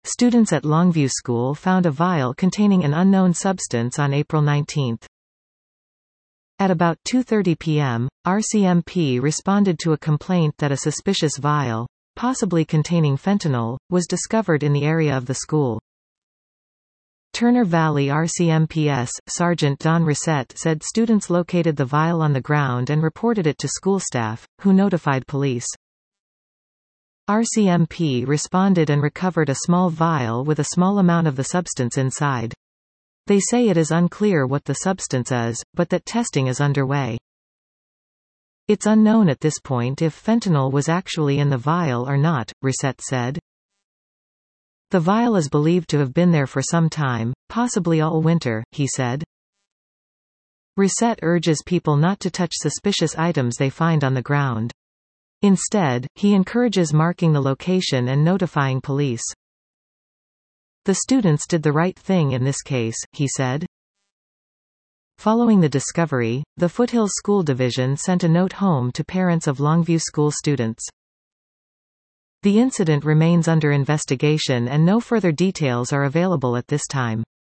Students at Longview School found a vial containing an unknown substance on April 19. At about 2:30 p.m., RCMP responded to a complaint that a suspicious vial, possibly containing fentanyl, was discovered in the area of the school. Turner Valley RCMPS Sergeant Don Reset said students located the vial on the ground and reported it to school staff, who notified police. RCMP responded and recovered a small vial with a small amount of the substance inside. They say it is unclear what the substance is, but that testing is underway. It's unknown at this point if fentanyl was actually in the vial or not, Reset said. The vial is believed to have been there for some time, possibly all winter, he said. Reset urges people not to touch suspicious items they find on the ground. Instead, he encourages marking the location and notifying police. The students did the right thing in this case, he said. Following the discovery, the Foothills School Division sent a note home to parents of Longview School students. The incident remains under investigation and no further details are available at this time.